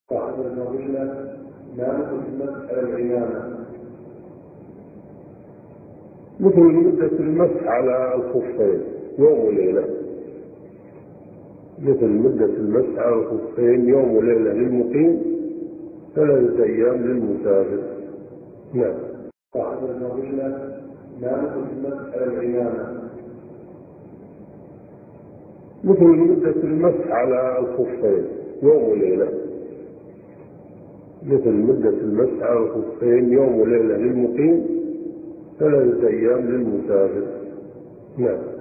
بعد الفضيلة ما المسح على العمامة؟ مثل مدة المسح على الخفين يوم وليلة، مثل مدة المسح على الخفين يوم وليلة للمقيم، 3 أيام للمسافر. نعم. بعد الفضيلة ما المسح على العمامة؟ مثل مدة المسح على الخفين يوم وليلة، مثل مدة المسح على الخفين يوم وليلة للمقيم، 3 أيام للمسافر. نعم.